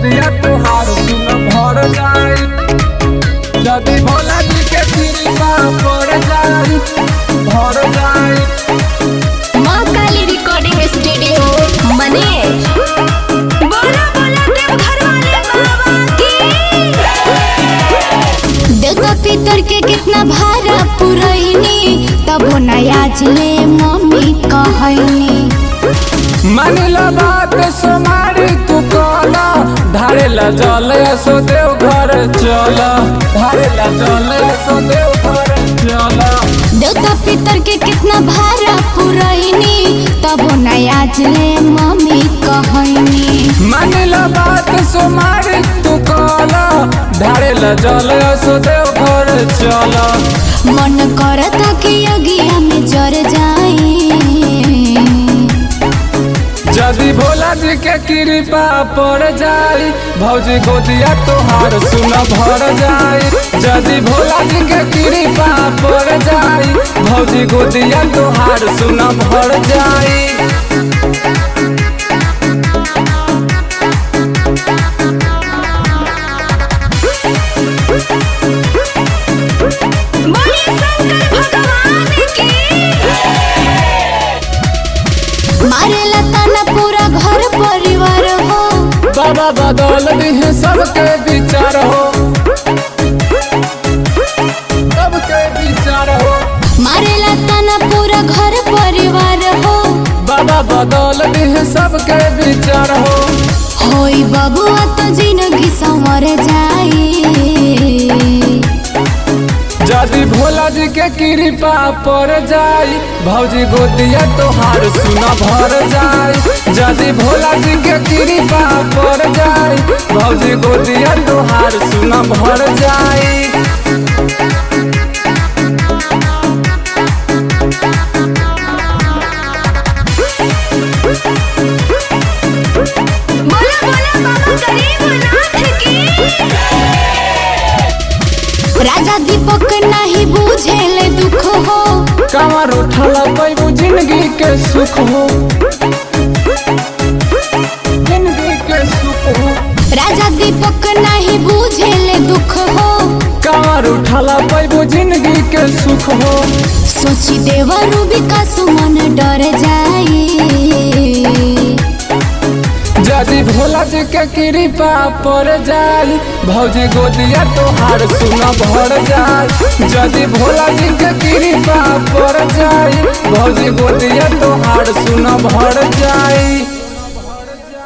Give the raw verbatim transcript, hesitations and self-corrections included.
गोदिया तोहार सुन भर जाई। यदि भोला जी के कृपा पड़ जाई भर जाई। माँ काली रिकॉर्डिंग स्टूडियो मनेर। बोला बोला देवघर वाले बाबा की। देखो पितर के कितना भारा पुरैनी तबो नया ले मम्मी कहनी। मानिला बात समारी तू कहला धारेला जल सो देव घर चल। धारेला जल सो देव घर चल। देवता पितर के कितना भारा पुरैनी तबो नया ले मम्मी कहनी। मानिला बात समारी तू कहला धारेला जल सो देव घर चल। मन करता कि अगिया में जर जाई। यदि भोला जी के कृपा पड़ जाई भौजी गोदिया तोहार सुन भर जाई। यदि भोला जी के कृपा पड़ जाई भौजी गोदिया तोहार सुन भर जाई। मारेला ताना पूरा घर परिवार हो। बाबा बदल दिहे सबके विचार हो। सबके विचार हो। मारेला ताना पूरा घर परिवार हो। बाबा बदल दिहे सबके विचार हो। होई बबुआ तो जिंदगी संवर जाई। यदि भोला जी के कृपा पड़ जाई भौजी गोदिया तोहार सुन भर जाई। यदि भोला जी के कृपा पड़ जाई भौजी गोदिया तोहार सुन भर जाई। बोला बोला बाबा गरीबनाथ की। राजा दीपक नहीं बुझेले दुख हो। कमर उठल पैबू जिंदगी के सुख हो। जिंदगी के सुख हो। राजा दीपक नहीं बुझेले दुख हो। कमर उठल पैबू जिंदगी के सुख हो। सोची देवरू विकास मन डर जाई। यदि भोला जी के कृपा पड़ जाई भौजी गोदिया तोहार सुन भर जाई। यदि भोला जी के कृपा पड़ जाई भौजी गोदिया तोहार सुन भर जाई।